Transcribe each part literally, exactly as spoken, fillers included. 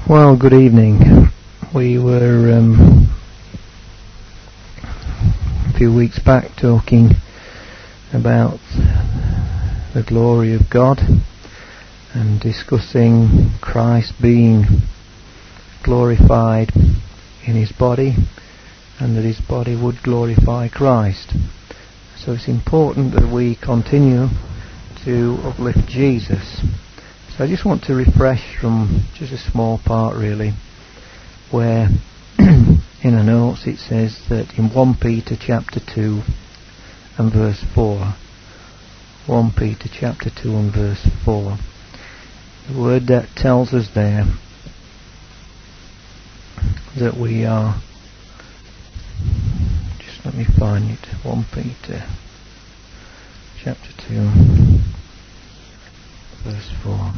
Well, good evening. We were um, a few weeks back talking about the glory of God and discussing Christ being glorified in his body and that his body would glorify Christ. So it's important that we continue to uplift Jesus. So I just want to refresh from just a small part really, where in the notes it says that in First Peter chapter two and verse four, First Peter chapter two and verse four, the word that tells us there that we are, just let me find it, First Peter chapter two verse four,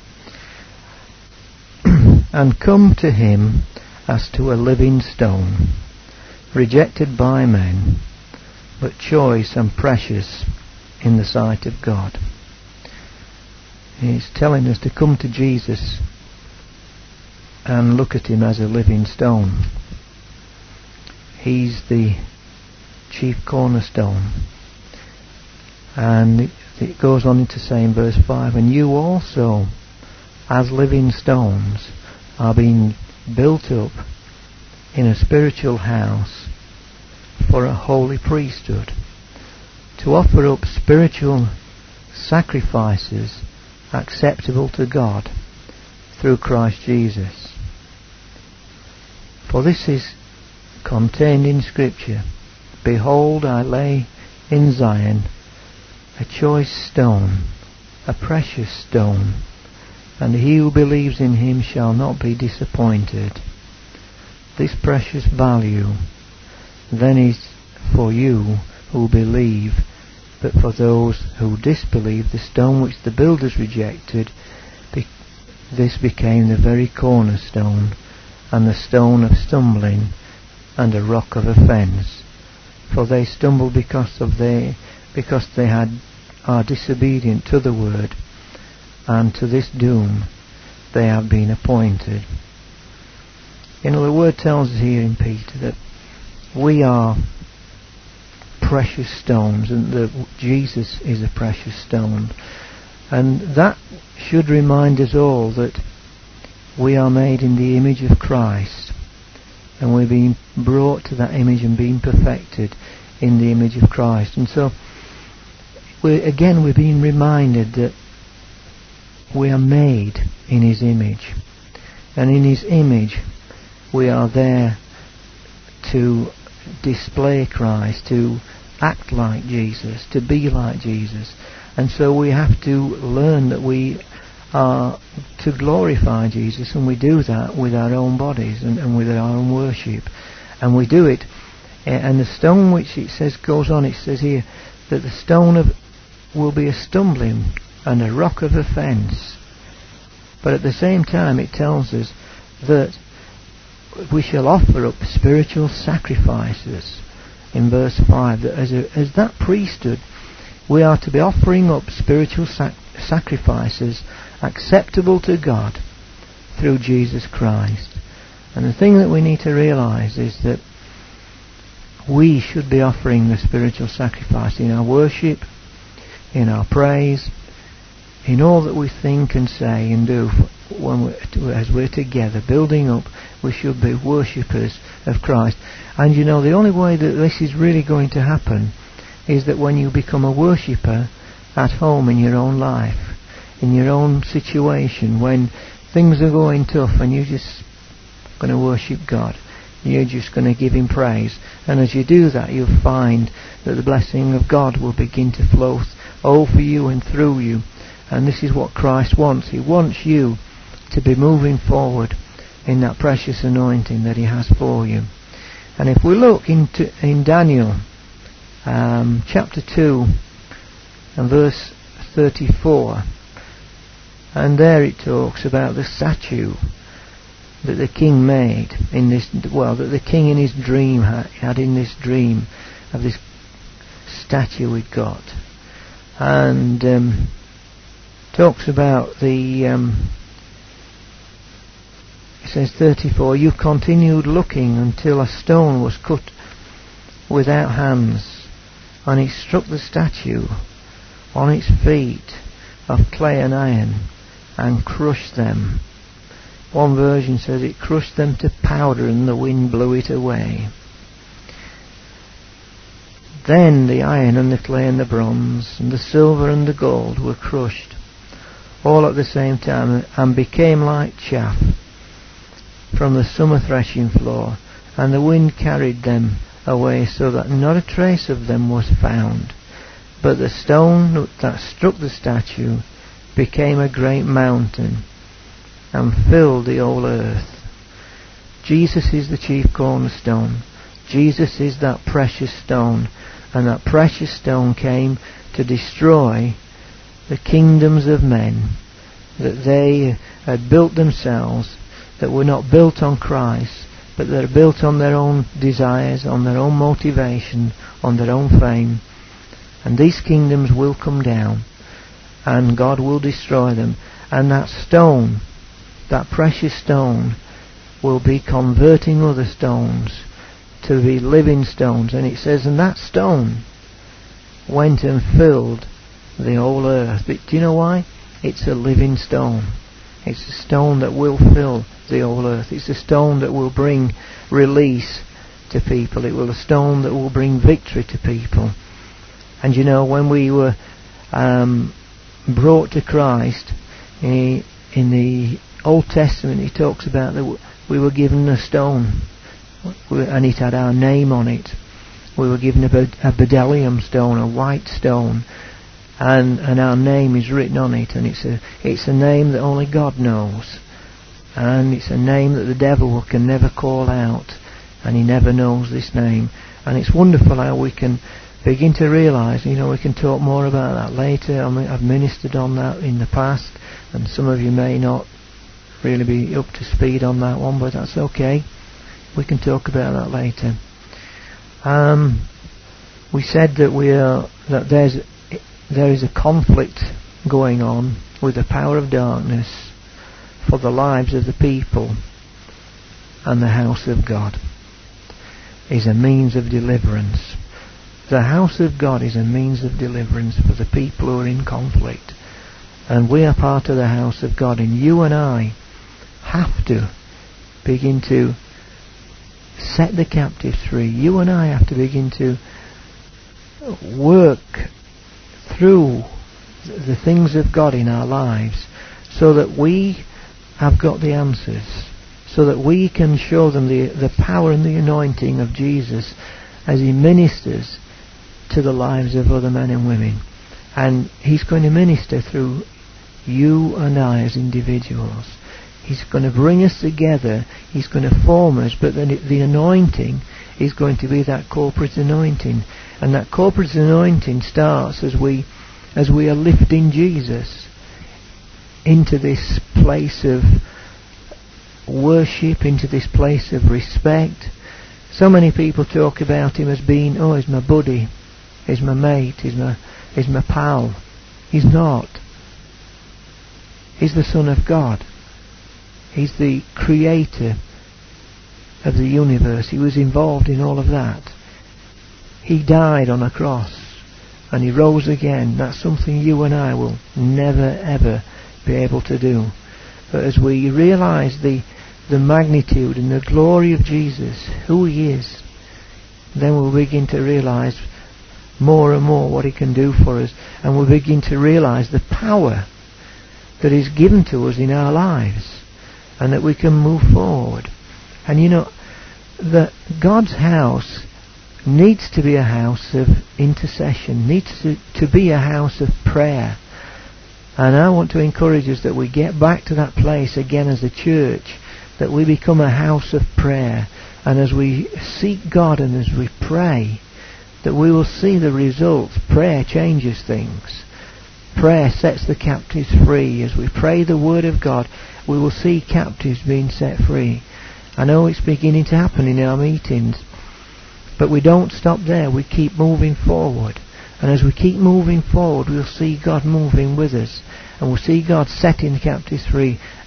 and come to him as to a living stone, rejected by men, but choice and precious in the sight of God. He's telling us to come to Jesus and look at him as a living stone. He's the chief cornerstone. And it goes on to say in verse five, and you also, as living stones, are being built up in a spiritual house for a holy priesthood, to offer up spiritual sacrifices acceptable to God through Christ Jesus. For this is contained in Scripture, behold, I lay in Zion a choice stone, a precious stone, and he who believes in him shall not be disappointed. This precious value then is for you who believe, but for those who disbelieve, the stone which the builders rejected, be- this became the very cornerstone, and the stone of stumbling, and a rock of offence. For they stumbled because of they because they had are disobedient to the word, and to this doom they have been appointed. You know, the word tells us here in Peter that we are precious stones, and that Jesus is a precious stone, and that should remind us all that we are made in the image of Christ, and we're being brought to that image and being perfected in the image of Christ. And so we're, again we're being reminded that we are made in his image, and in his image we are there to display Christ, to act like Jesus, to be like Jesus. And so we have to learn that we are to glorify Jesus, and we do that with our own bodies and, and with our own worship, and we do it. And the stone, which it says goes on, it says here that the stone of will be a stumbling and a rock of offence. But at the same time it tells us that we shall offer up spiritual sacrifices in verse five, that as, a, as that priesthood we are to be offering up spiritual sac- sacrifices acceptable to God through Jesus Christ. And the thing that we need to realise is that we should be offering the spiritual sacrifice in our worship, in our praise, in all that we think and say and do. When we're, as we're together building up, we should be worshippers of Christ. And you know, the only way that this is really going to happen is that when you become a worshipper at home in your own life, in your own situation, when things are going tough and you're just going to worship God, you're just going to give him praise. And as you do that, you'll find that the blessing of God will begin to flow over you and through you. And this is what Christ wants. He wants you to be moving forward in that precious anointing that he has for you. And if we look into in Daniel um, chapter two and verse thirty-four, and there it talks about the statue that the king made in this, well, that the king in his dream had, had in this dream of this statue he'd got, and um, talks about the um, says thirty-four, you continued looking until a stone was cut without hands, and it struck the statue on its feet of clay and iron, and crushed them. One version says it crushed them to powder, and the wind blew it away. Then the iron and the clay and the bronze and the silver and the gold were crushed, all at the same time, and became like chaff from the summer threshing floor, and the wind carried them away, so that not a trace of them was found. But the stone that struck the statue became a great mountain, and filled the whole earth. Jesus is the chief cornerstone. Jesus is that precious stone, and that precious stone came to destroy the kingdoms of men that they had built themselves, that were not built on Christ, but that are built on their own desires, on their own motivation, on their own fame. And these kingdoms will come down, and God will destroy them. And that stone, that precious stone, will be converting other stones to be living stones. And it says, and that stone went and filled the whole earth. But do you know why? It's a living stone. It's a stone that will fill the whole earth. It's a stone that will bring release to people. It will a stone that will bring victory to people. And you know, when we were um, brought to Christ, he, in the Old Testament, he talks about that we were given a stone, and it had our name on it. We were given a, a bdellium stone, a white stone, and and our name is written on it. And it's a it's a name that only God knows, and it's a name that the devil can never call out, and he never knows this name. And it's wonderful how we can begin to realise. You know, we can talk more about that later. I mean, I've ministered on that in the past, and some of you may not really be up to speed on that one, but that's okay. We can talk about that later. Um, we said that we are that there's there is a conflict going on with the power of darkness for the lives of the people, and the house of God is a means of deliverance. The house of God is a means of deliverance for the people who are in conflict, and we are part of the house of God. And you and I have to begin to set the captives free. You and I have to begin to work through the things of God in our lives, so that we have got the answers, so that we can show them the, the power and the anointing of Jesus as he ministers to the lives of other men and women. And he's going to minister through you and I as individuals. He's going to bring us together. He's going to form us, but then the anointing is going to be that corporate anointing. And that corporate anointing starts as we as we are lifting Jesus into this place of worship, into this place of respect. So many people talk about him as being, oh, he's my buddy, he's my mate, he's my, he's my pal. He's not. He's the Son of God. He's the creator of the universe. He was involved in all of that. He died on a cross and he rose again. That's something you and I will never ever be able to do. But as we realise the, the magnitude and the glory of Jesus, who he is, then we'll begin to realise more and more what he can do for us, and we'll begin to realise the power that is given to us in our lives, and that we can move forward. And you know, that God's house needs to be a house of intercession, needs to, to be a house of prayer. And I want to encourage us that we get back to that place again as a church, that we become a house of prayer. And as we seek God and as we pray, that we will see the results. Prayer changes things. Prayer sets the captives free. As we pray the word of God, we will see captives being set free. I know it's beginning to happen in our meetings, but we don't stop there. We keep moving forward. And as we keep moving forward, we'll see God moving with us. And we'll see God setting the captives free.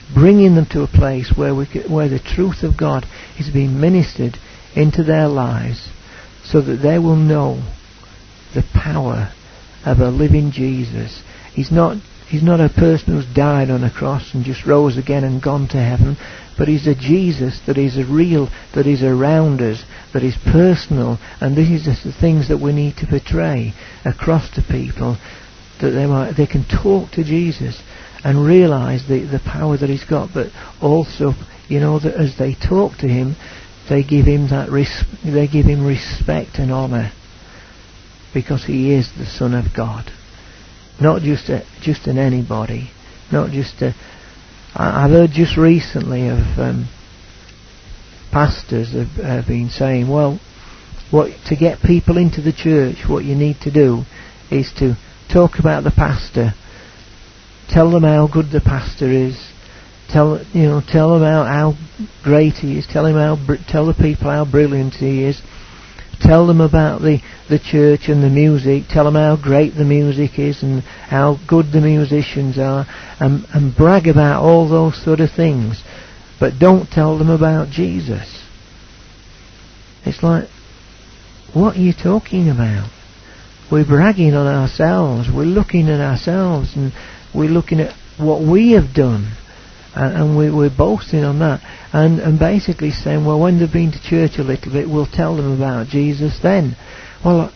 bringing them to a place where we can, where the truth of God is being ministered into their lives, so that they will know the power of a living Jesus. He's not he's not a person who's died on a cross and just rose again and gone to heaven, but he's a Jesus that is a real, that is around us, that is personal, and these are the things that we need to portray across to people, that they might, they can talk to Jesus and realise the, the power that he's got, but also, you know, that as they talk to him, they give him that res- they give him respect and honour, because he is the Son of God, not just a, just an anybody, not just a. I, I've heard just recently of um, pastors have, have been saying, well, what to get people into the church, what you need to do is to talk about the pastor. Tell them how good the pastor is. Tell you know, tell them how, how great he is. Tell him how, tell the people how brilliant he is. Tell them about the, the church and the music. Tell them how great the music is and how good the musicians are, and, and brag about all those sort of things. But don't tell them about Jesus. It's like, what are you talking about? We're bragging on ourselves. We're looking at ourselves, and we're looking at what we have done, and, and we, we're boasting on that, and, and basically saying, well, when they've been to church a little bit, we'll tell them about Jesus then. Well,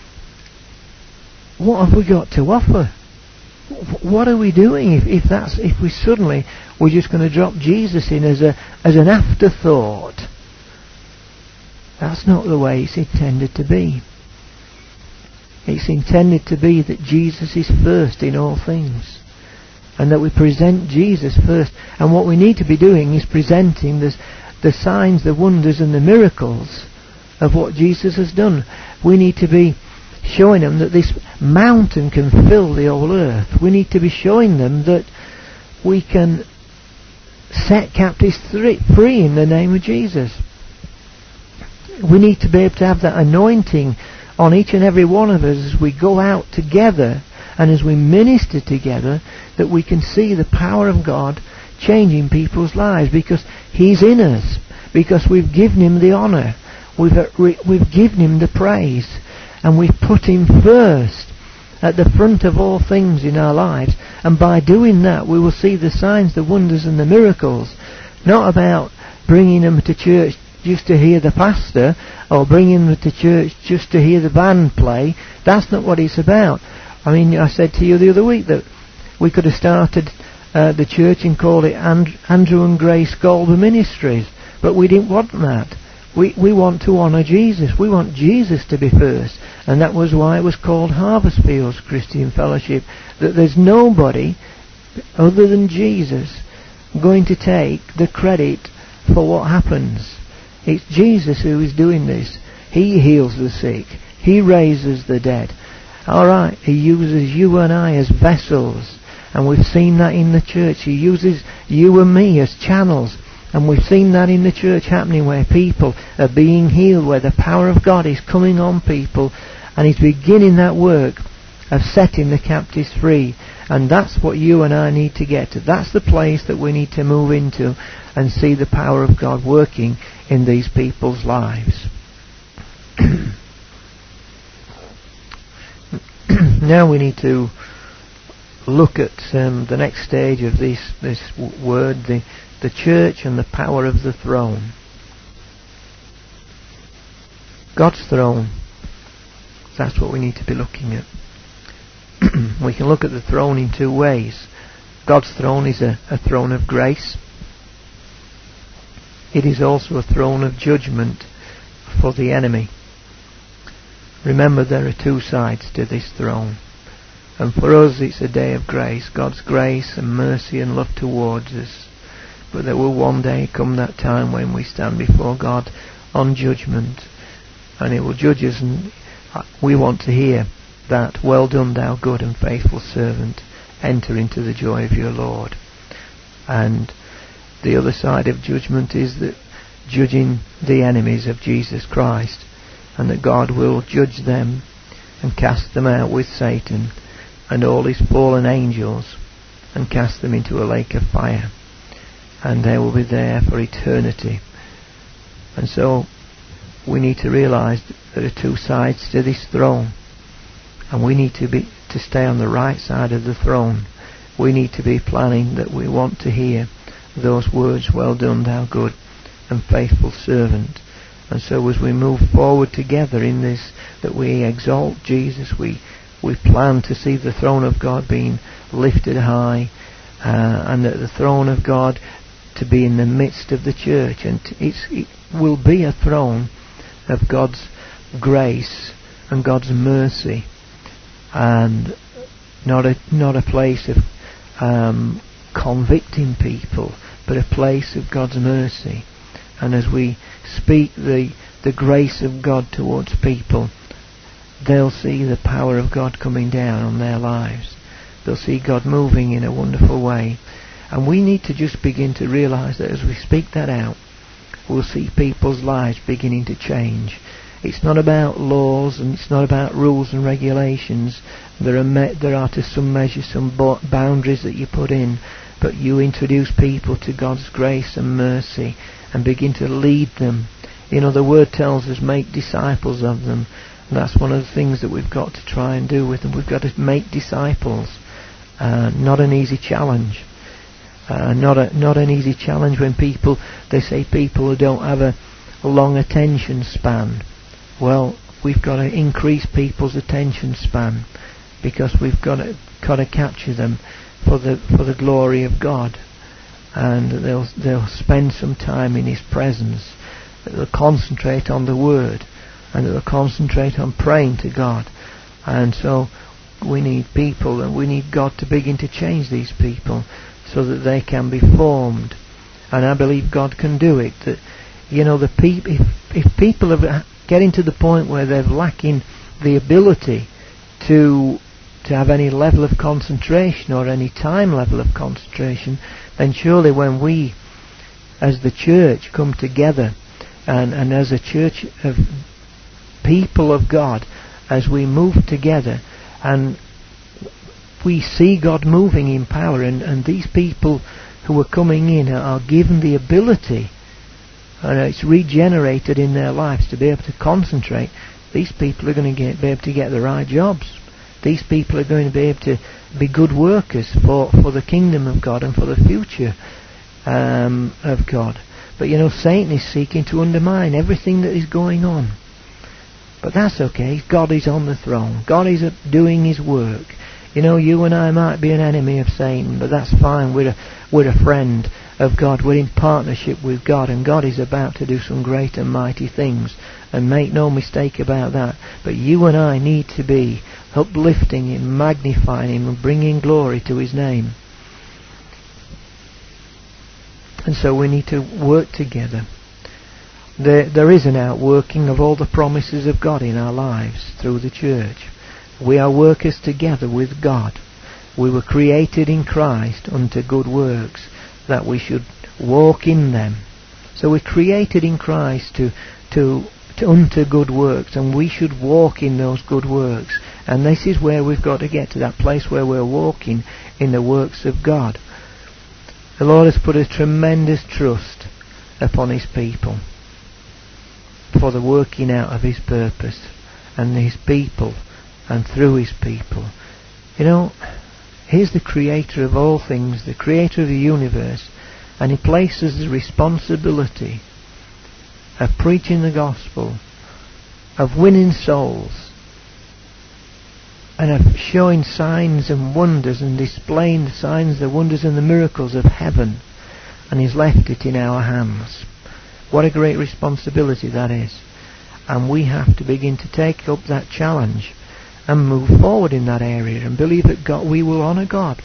what have we got to offer? What are we doing if, if that's if we suddenly we're just going to drop Jesus in as a as an afterthought? That's not the way it's intended to be. It's intended to be that Jesus is first in all things, and that we present Jesus first. And what we need to be doing is presenting this, the signs, the wonders and the miracles of what Jesus has done. We need to be showing them that this mountain can fill the whole earth. We need to be showing them that we can set captives free in the name of Jesus. We need to be able to have that anointing on each and every one of us as we go out together and as we minister together, that we can see the power of God changing people's lives, because he's in us, because we've given him the honour, we've, we've given him the praise, and we've put him first at the front of all things in our lives. And by doing that, we will see the signs, the wonders and the miracles. Not about bringing them to church just to hear the pastor, or bringing them to church just to hear the band play. That's not what it's about. I mean, I said to you the other week that we could have started uh, the church and called it And- Andrew and Grace Goldber Ministries, but we didn't want that. We we want to honour Jesus. We want Jesus to be first, and that was why it was called Harvest Fields Christian Fellowship. That there's nobody other than Jesus going to take the credit for what happens. It's Jesus who is doing this. He heals the sick. He raises the dead. Alright, he uses you and I as vessels, and we've seen that in the church. He uses you and me as channels, and we've seen that in the church happening, where people are being healed, where the power of God is coming on people, and he's beginning that work of setting the captives free. And that's what you and I need to get to. That's the place that we need to move into and see the power of God working in these people's lives. Now we need to look at um, the next stage of this this w- word, the the church and the power of the throne. God's throne. That's what we need to be looking at. We can look at the throne in two ways. God's throne is a, a throne of grace. It is also a throne of judgment for the enemy. Remember, there are two sides to this throne. And for us it's a day of grace, God's grace and mercy and love towards us. But there will one day come that time when we stand before God on judgment, and He will judge us, and we want to hear that, well done thou good and faithful servant, enter into the joy of your Lord. And the other side of judgment is that judging the enemies of Jesus Christ, and that God will judge them and cast them out with Satan and all his fallen angels and cast them into a lake of fire. and they will be there for eternity. And so we need to realise that there are two sides to this throne, and we need to be to stay on the right side of the throne. We need to be planning that we want to hear those words, "Well done, thou good and faithful servant." And so as we move forward together in this, that we exalt Jesus, we we plan to see the throne of God being lifted high, uh, and that the throne of God to be in the midst of the church, and it's, it will be a throne of God's grace and God's mercy, and not a not a place of um, convicting people, but a place of God's mercy. And as we speak the the grace of God towards people, they'll see the power of God coming down on their lives. They'll see God moving in a wonderful way. And we need to just begin to realise that as we speak that out, we'll see people's lives beginning to change. It's not about laws, and it's not about rules and regulations. There are me- there are to some measure some bo- boundaries that you put in, but you introduce people to God's grace and mercy and begin to lead them. You know, the Word tells us, make disciples of them. And that's one of the things that we've got to try and do with them. We've got to make disciples. Uh, not an easy challenge. Uh, not a not an easy challenge when people, they say people who don't have a, a long attention span. Well, we've got to increase people's attention span, because we've got to got to capture them for the for the glory of God, and they'll they'll spend some time in His presence. They'll concentrate on the Word, and they'll concentrate on praying to God. And so we need people, and we need God to begin to change these people, so that they can be formed. And I believe God can do it. That, you know, the peop- if, if people are getting to the point where they're lacking the ability to to have any level of concentration or any time level of concentration, then surely when we as the church come together, and, and as a church of people of God, as we move together and we see God moving in power, and, and these people who are coming in are given the ability, and it's regenerated in their lives to be able to concentrate, these people are going to get, be able to get the right jobs. These people are going to be able to be good workers for, for the kingdom of God and for the future um, of God. But you know, Satan is seeking to undermine everything that is going on. But that's okay. God is on the throne. God is doing His work. You know, you and I might be an enemy of Satan, but that's fine. We're a, we're a friend of God. We're in partnership with God, and God is about to do some great and mighty things. And make no mistake about that. But you and I need to be uplifting Him, magnifying Him, and bringing glory to His name. And so we need to work together. There, there is an outworking of all the promises of God in our lives through the church. We are workers together with God. We were created in Christ unto good works, that we should walk in them. So we're created in Christ to, to, to unto good works, and we should walk in those good works. And this is where we've got to get to, that place where we're walking in the works of God. The Lord has put a tremendous trust upon His people for the working out of His purpose, and His people, and through His people. You know, He's the creator of all things, the creator of the universe, and He places the responsibility of preaching the gospel, of winning souls, and of showing signs and wonders and displaying the signs, the wonders and the miracles of heaven, and He's left it in our hands. What a great responsibility that is. And we have to begin to take up that challenge and move forward in that area, and believe that God, we will honour God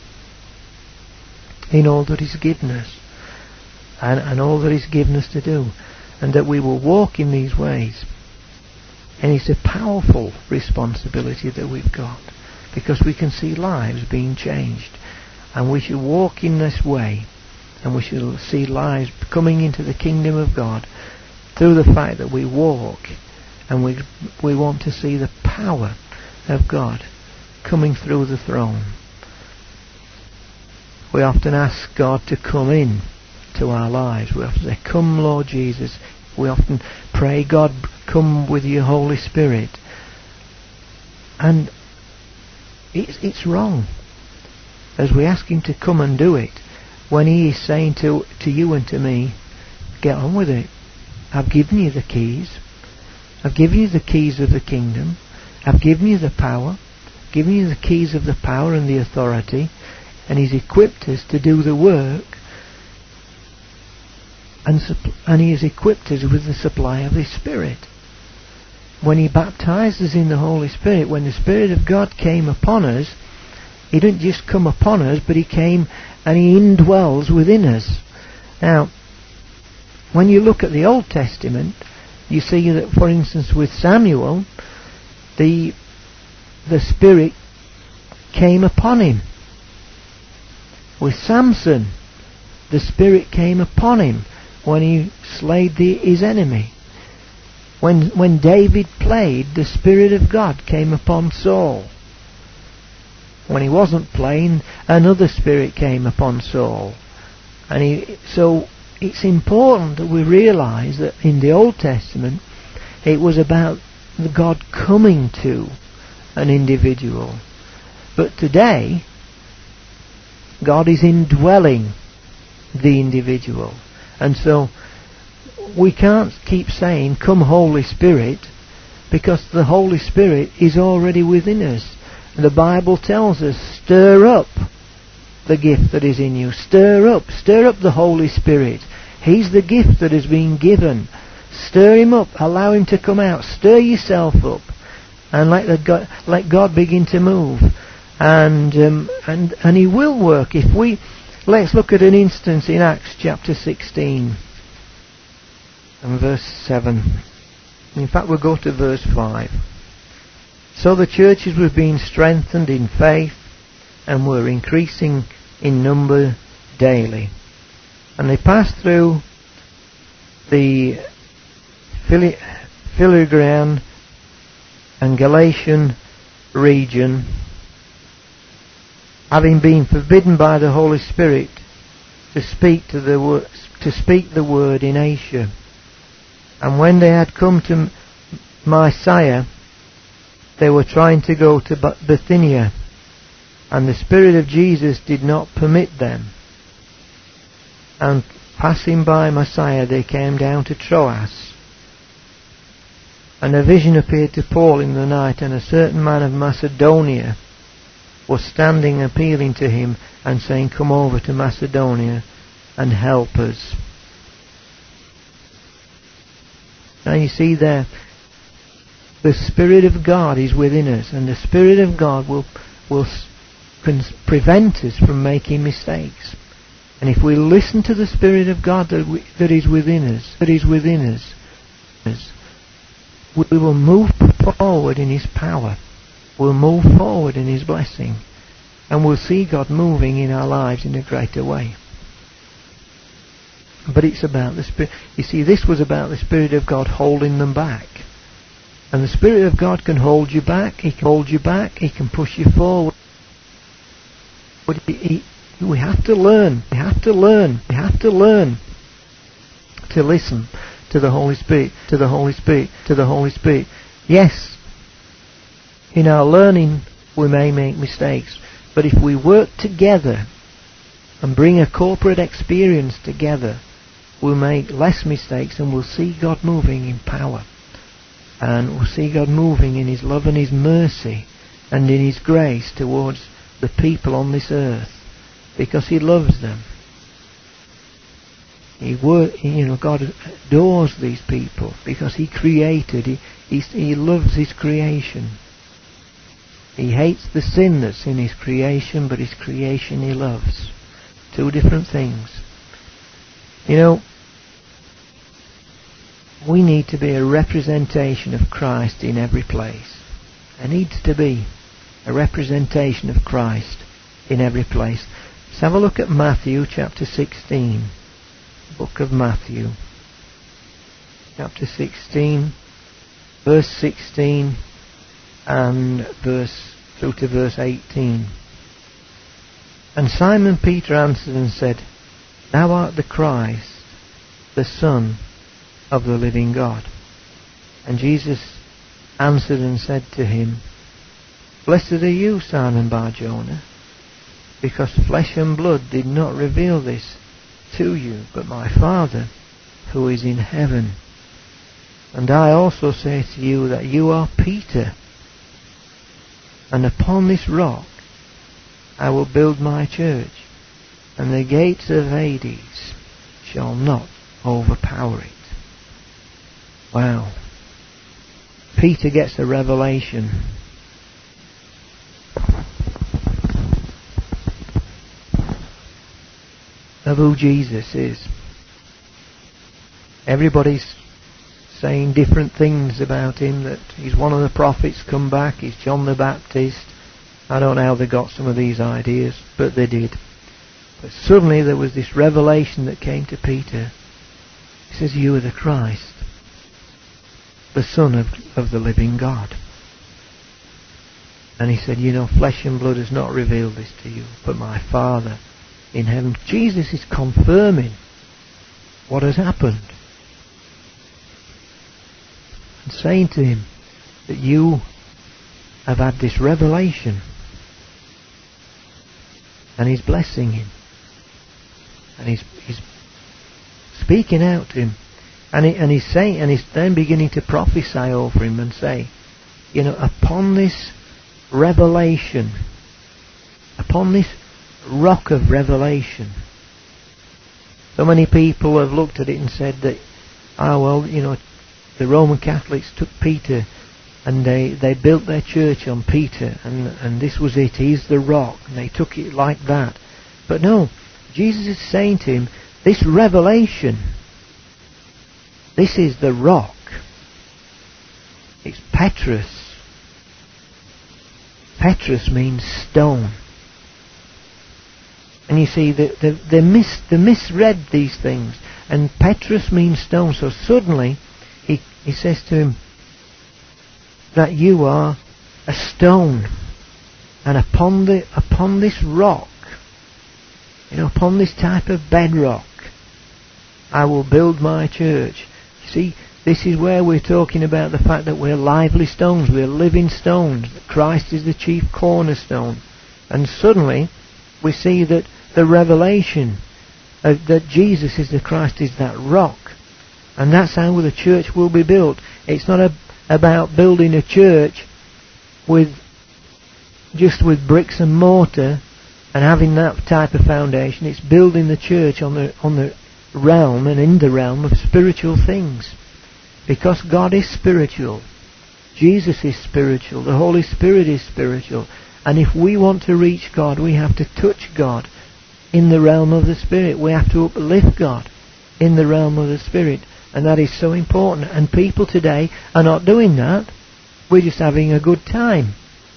in all that He's given us, and, and all that He's given us to do, and that we will walk in these ways. And it's a powerful responsibility that we've got, because we can see lives being changed, and we should walk in this way, and we should see lives coming into the kingdom of God through the fact that we walk, and we we want to see the power of God coming through the throne. We often ask God to come in to our lives. We often say, come Lord Jesus. We often pray, God, come with your Holy Spirit. And it's, it's wrong. As we ask him to come and do it, when he is saying to, to you and to me, get on with it. I've given you the keys. I've given you the keys of the kingdom. I've given you the power. I've given you the keys of the power and the authority. And he's equipped us to do the work. And, and he has equipped us with the supply of his Spirit. When he baptized us in the Holy Spirit, when the Spirit of God came upon us, he didn't just come upon us, but he came and he indwells within us. Now, when you look at the Old Testament, you see that, for instance, with Samuel, the the Spirit came upon him. With Samson, the Spirit came upon him when he slayed the, his enemy. When when David played, the Spirit of God came upon Saul. When he wasn't playing, another spirit came upon Saul. And he, so it's important that we realise that in the Old Testament it was about the God coming to an individual. But today, God is indwelling the individual. And so we can't keep saying, come Holy Spirit, because the Holy Spirit is already within us. The Bible tells us, stir up the gift that is in you. Stir up, stir up the Holy Spirit. He's the gift that has been given. Stir him up, allow him to come out. Stir yourself up, and let the God, let God begin to move. And um, and and he will work. If we let's look at an instance in Acts chapter sixteen and verse seven. In fact, we'll go to verse five. So the churches were being strengthened in faith and were increasing in number daily. And they passed through the Phrygian and Galatian region, having been forbidden by the Holy Spirit to speak to the wor- to speak the word in Asia. And when they had come to Mysia, they were trying to go to Bithynia, and the Spirit of Jesus did not permit them. And passing by Mysia, they came down to Troas. And a vision appeared to Paul in the night, and a certain man of Macedonia was standing appealing to him and saying, come over to Macedonia and help us. Now you see there, the Spirit of God is within us, and the Spirit of God will will can prevent us from making mistakes. And if we listen to the Spirit of God that, we, that is within us, that is within us, we will move forward in His power. We'll move forward in His blessing, and we'll see God moving in our lives in a greater way. But it's about the Spirit. You see, this was about the Spirit of God holding them back. And the Spirit of God can hold you back. He can hold you back. He can push you forward. But he, he, we have to learn. We have to learn. We have to learn to listen to the Holy Spirit, to the Holy Spirit, to the Holy Spirit. Yes, in our learning we may make mistakes. But if we work together and bring a corporate experience together, we'll make less mistakes, and we'll see God moving in power. And we'll see God moving in His love and His mercy and in His grace towards the people on this earth, because He loves them. He work, you know, God adores these people because He created. He, he He loves His creation. He hates the sin that's in His creation, but His creation He loves. Two different things. You know, we need to be a representation of Christ in every place. There needs to be a representation of Christ in every place. Let's have a look at Matthew chapter sixteen. Book of Matthew. Chapter sixteen, verse sixteen and verse through to verse eighteen. And Simon Peter answered and said, Thou art the Christ, the Son of the living God. And Jesus answered and said to him, Blessed are you, Simon Bar-Jonah, because flesh and blood did not reveal this to you, but my Father who is in heaven. And I also say to you that you are Peter, and upon this rock I will build my church, and the gates of Hades shall not overpower it. Wow. Peter gets a revelation. Of who Jesus is. Everybody's saying different things about him, that he's one of the prophets come back, he's John the Baptist. I don't know how they got some of these ideas, but they did. But suddenly there was this revelation that came to Peter. He says, you are the Christ, the Son of, of the living God. And he said, you know, flesh and blood has not revealed this to you, but my Father in heaven. Jesus is confirming what has happened. And saying to him that you have had this revelation. And he's blessing him. And he's, he's speaking out to him. And, he, and he's saying, and he's then beginning to prophesy over him and say, you know, upon this revelation, upon this rock of revelation. So many people have looked at it and said that, ah, oh, well, you know, the Roman Catholics took Peter and they, they built their church on Peter, and, and this was it, he's the rock, and they took it like that. But no, Jesus is saying to him, this revelation, this is the rock. It's Petrus. Petrus means stone. And you see, they, they, they, mis, they misread these things. And Petrus means stone. So suddenly, he, he says to him, that you are a stone. And upon the upon this rock, you know, upon this type of bedrock, I will build my church. You see, this is where we're talking about the fact that we're lively stones, we're living stones, that Christ is the chief cornerstone. And suddenly, we see that the revelation of that Jesus is the Christ is that rock. And that's how the church will be built. It's not a, about building a church with just with bricks and mortar and having that type of foundation. It's building the church on the on the realm and in the realm of spiritual things. Because God is spiritual. Jesus is spiritual. The Holy Spirit is spiritual. And if we want to reach God, we have to touch God in the realm of the Spirit. We have to uplift God in the realm of the Spirit. And that is so important. And people today are not doing that. We're just having a good time.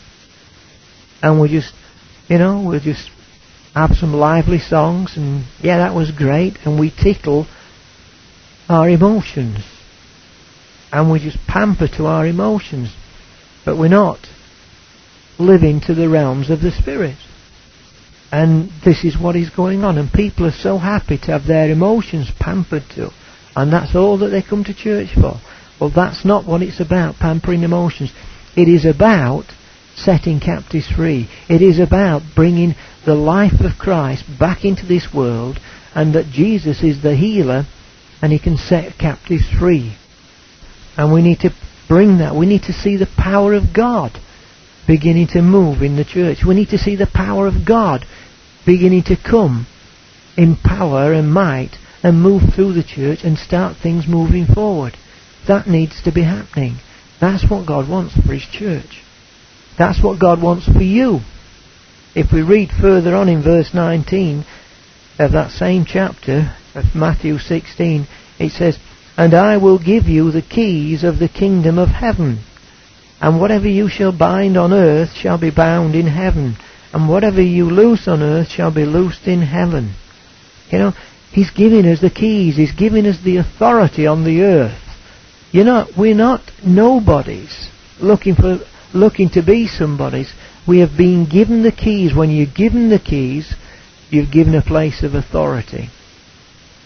And we just, you know, we'll just have some lively songs. And yeah, that was great. And we tickle our emotions. And we just pamper to our emotions. But we're not living to the realms of the Spirit. And this is what is going on. And people are so happy to have their emotions pampered to. And that's all that they come to church for. Well, that's not what it's about, pampering emotions. It is about setting captives free. It is about bringing the life of Christ back into this world, and that Jesus is the healer and He can set captives free. And we need to bring that. We need to see the power of God beginning to move in the church. We need to see the power of God beginning to come in power and might and move through the church and start things moving forward. That needs to be happening. That's what God wants for His church. That's what God wants for you. If we read further on in verse nineteen of that same chapter of Matthew sixteen, it says, "And I will give you the keys of the kingdom of heaven. And whatever you shall bind on earth shall be bound in heaven. And whatever you loose on earth shall be loosed in heaven." You know, He's giving us the keys. He's giving us the authority on the earth. You know, we're not nobodies looking for looking to be somebodies. We have been given the keys. When you're given the keys, you've given a place of authority.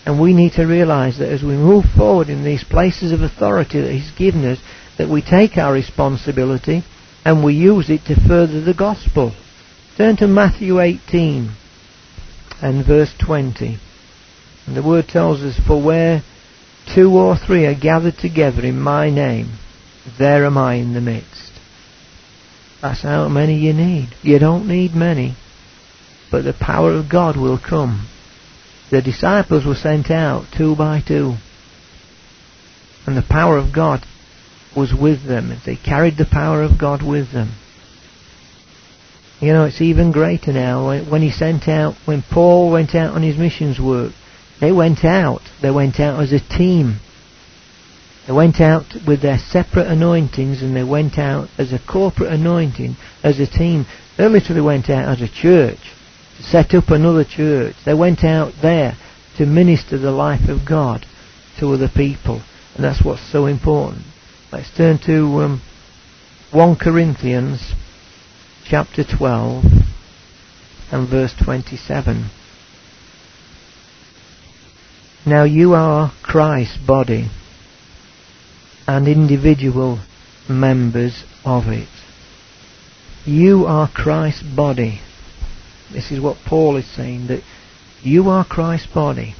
And we need to realize that as we move forward in these places of authority that He's given us, that we take our responsibility and we use it to further the gospel. Turn to Matthew eighteen and verse twenty. And the word tells us, for where two or three are gathered together in my name, there am I in the midst. That's how many you need. You don't need many, but the power of God will come. The disciples were sent out two by two, and the power of God was with them. They carried the power of God with them. You know, it's even greater now. When he sent out, when Paul went out on his missions work, they went out. They went out as a team. They went out with their separate anointings, and they went out as a corporate anointing, as a team. They literally went out as a church to set up another church. They went out there to minister the life of God to other people, and that's what's so important. Let's turn to um, First Corinthians chapter twelve and verse twenty-seven. Now you are Christ's body and individual members of it. You are Christ's body. This is what Paul is saying, that you are Christ's body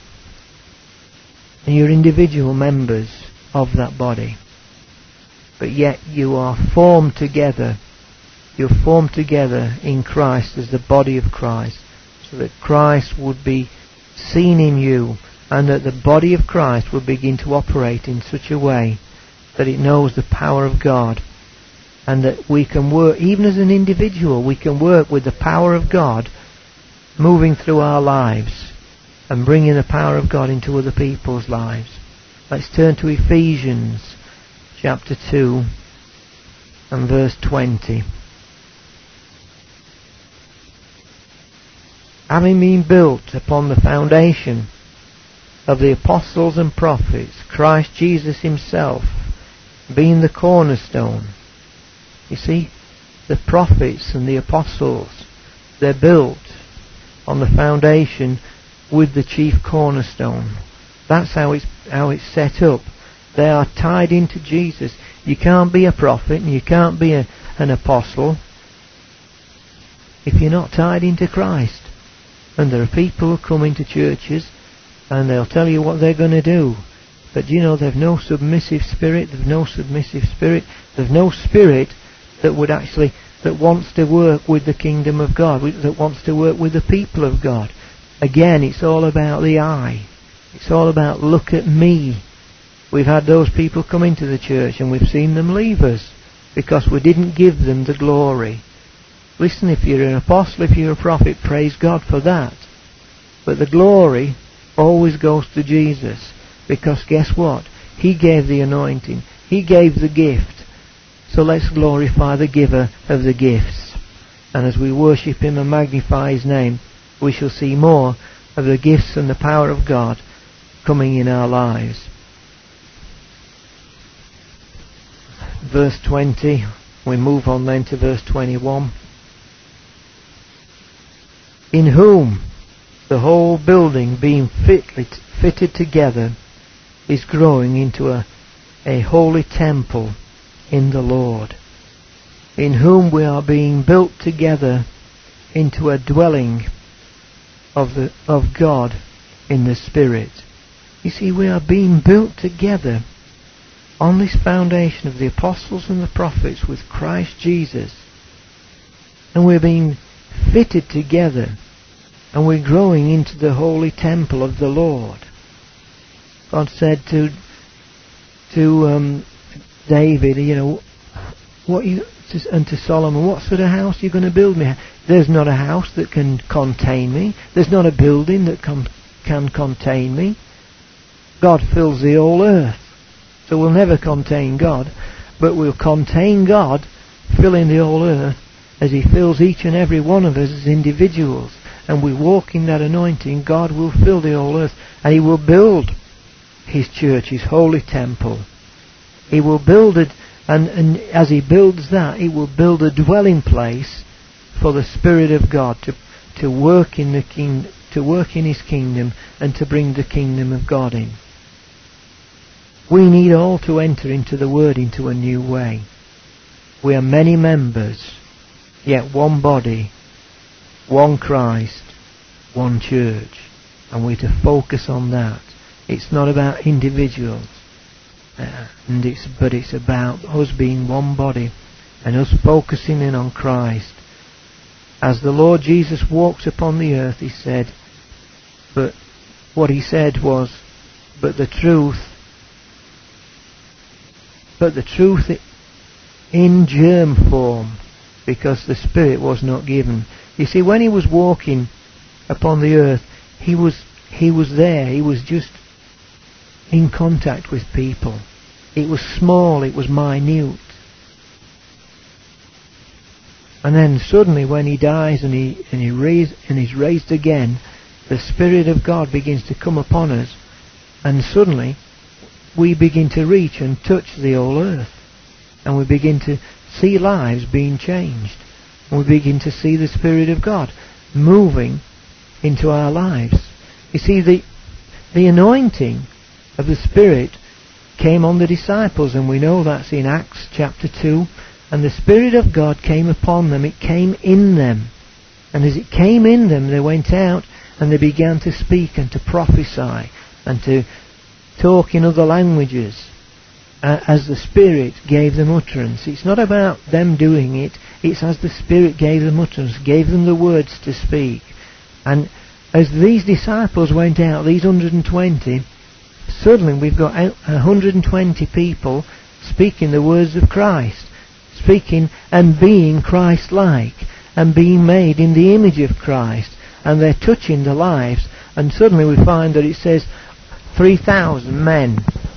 and you're individual members of that body. But yet you are formed together. You're formed together in Christ as the body of Christ, so that Christ would be seen in you, and that the body of Christ will begin to operate in such a way that it knows the power of God, and that we can work, even as an individual, we can work with the power of God moving through our lives and bringing the power of God into other people's lives. Let's turn to Ephesians chapter two and verse twenty. Having been built upon the foundation of the apostles and prophets, Christ Jesus himself being the cornerstone. You see, the prophets and the apostles, they're built on the foundation with the chief cornerstone. That's how it's how it's set up. They are tied into Jesus. You can't be a prophet and you can't be a, an apostle if you're not tied into Christ. And there are people who come into churches and they'll tell you what they're going to do. But you know, they've no submissive spirit, they've no submissive spirit, there's no spirit that would actually, that wants to work with the kingdom of God, that wants to work with the people of God. Again, it's all about the I. It's all about, look at me. We've had those people come into the church and we've seen them leave us because we didn't give them the glory. Listen, if you're an apostle, if you're a prophet, praise God for that. But the glory always goes to Jesus, because guess what? He gave the anointing. He gave the gift. So let's glorify the giver of the gifts. And as we worship him and magnify his name, we shall see more of the gifts and the power of God coming in our lives. Verse twenty, we move on then to verse twenty-one. In whom the whole building being fitly, fitted together is growing into a, a holy temple in the Lord, in whom we are being built together into a dwelling of the of God in the Spirit. You see, we are being built together on this foundation of the apostles and the prophets with Christ Jesus, and we're being fitted together, and we're growing into the holy temple of the Lord. God said to to um, David, you know, what you and to Solomon, what sort of house are you going to build me? There's not a house that can contain me. There's not a building that can, can contain me. God fills the whole earth. So we'll never contain God, but we'll contain God filling the whole earth as he fills each and every one of us as individuals. And we walk in that anointing, God will fill the whole earth, and he will build his church, his holy temple. He will build it, and, and as he builds that, he will build a dwelling place for the Spirit of God to to work in the king, to work in His kingdom and to bring the kingdom of God in. We need all to enter into the Word into a new way. We are many members, yet one body, one Christ, one church. And we're to focus on that. It's not about individuals, uh, and it's, but it's about us being one body and us focusing in on Christ. As the Lord Jesus walked upon the earth, He said, but what He said was, but the truth, but the truth in germ form, because the Spirit was not given. You see, when He was walking upon the earth, He was He was there. He was just in contact with people. It was small. It was minute. And then suddenly, when He dies and He and He raised and He's raised again, the Spirit of God begins to come upon us, and suddenly we begin to reach and touch the whole earth, and we begin to see lives being changed, and we begin to see the Spirit of God moving into our lives. You see, the the anointing of the Spirit came on the disciples, and we know that's in Acts chapter two. And the Spirit of God came upon them. It came in them. And as it came in them, they went out and they began to speak and to prophesy and to talk in other languages uh, as the Spirit gave them utterance. It's not about them doing it. It's as the Spirit gave them utterance, gave them the words to speak. And as these disciples went out, these one hundred twenty, suddenly we've got one hundred twenty people speaking the words of Christ. Speaking and being Christ-like and being made in the image of Christ, and they're touching the lives, and suddenly we find that it says three thousand men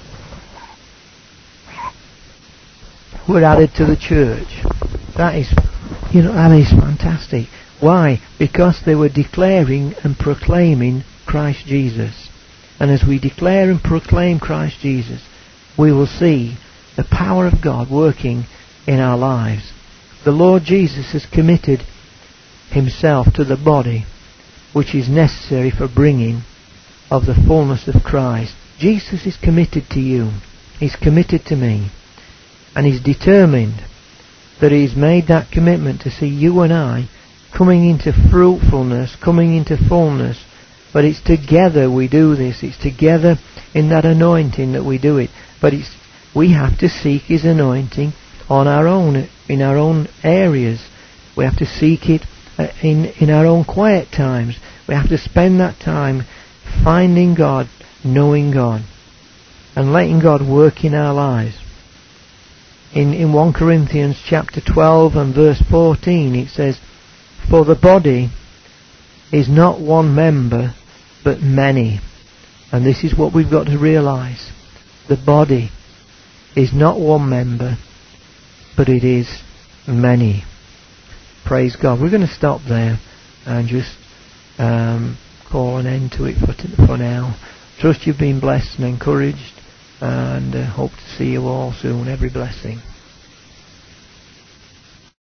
were added to the church. That is, you know, that is fantastic. Why? Because they were declaring and proclaiming Christ Jesus. And as we declare and proclaim Christ Jesus, we will see the power of God working in our lives. The Lord Jesus has committed Himself to the body which is necessary for bringing of the fullness of Christ. Jesus is committed to you. He's committed to me. And He's determined that He's made that commitment to see you and I coming into fruitfulness, coming into fullness. But it's together we do this. It's together in that anointing that we do it. But it's we have to seek His anointing on our own, in our own areas. We have to seek it in, in our own quiet times. We have to spend that time finding God, knowing God, and letting God work in our lives. In, in First Corinthians chapter twelve and verse fourteen, it says, for the body is not one member, but many. And this is what we've got to realise. The body is not one member, but it is many. Praise God. We're going to stop there and just um, call an end to it for, t- for now. Trust you've been blessed and encouraged, and uh, hope to see you all soon. Every blessing.